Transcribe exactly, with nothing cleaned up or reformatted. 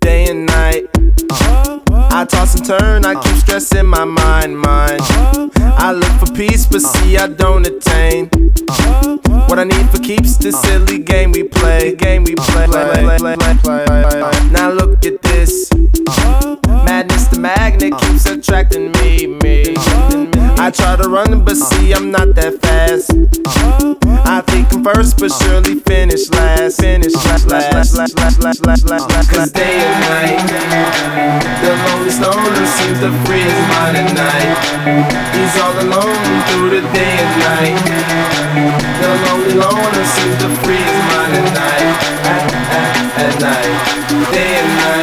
day and night. I toss and turn, I keep stressing my mind, mind. I look for peace, but see I don't attain. What I need for keeps this silly game we play. Game we play. Now look at this. Madness, the magnet keeps attracting me, me. I try to run, but see I'm not that fast. I think I'm first, but surely finish last. Finish last, last, last, last, last, last, last. Cause day and night, the lonely stoner seems to free his mind at night. He's all alone through the day and night. The lonely loner seems to free his mind at night. At, at, at night, day and night.